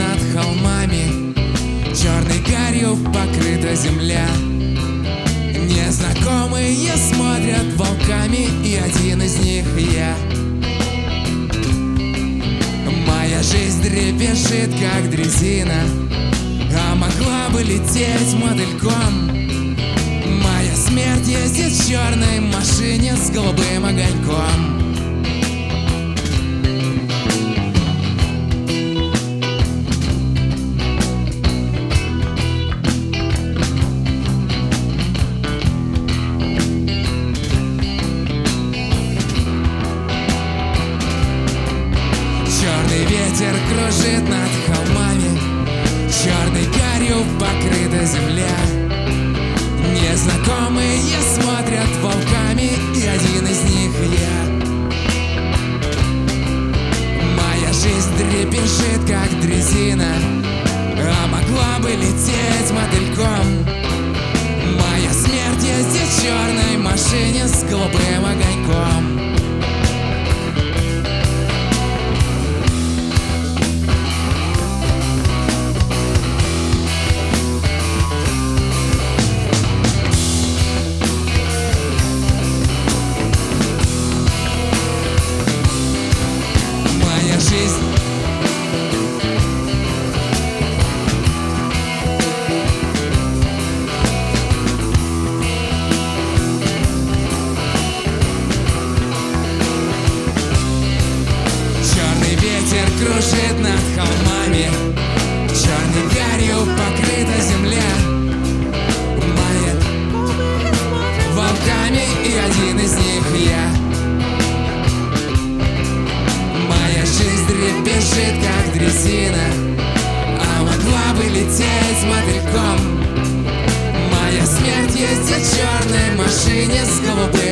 над холмами, черной гарью покрыта земля. Незнакомые смотрят волками, и один из них я. Моя жизнь дребезжит, как дрезина, а могла бы лететь мотыльком. Моя смерть ездит в черной машине с голубым огоньком. Черный ветер кружит над холмами, черной гарью покрыта земля. Незнакомые смотрят волками, и один из них я. Моя жизнь дребезжит, как дрезина, а могла бы лететь мотыльком. Моя смерть ездит в черной машине с голубым огоньком. Жизнь черный ветер кружит над холмами, черной гарью покрыта земля. Моя волками, и один из них я. Жизнь дребезжит, как дрезина, а могла бы лететь мотыльком. Моя смерть ездит в черной машине с голубым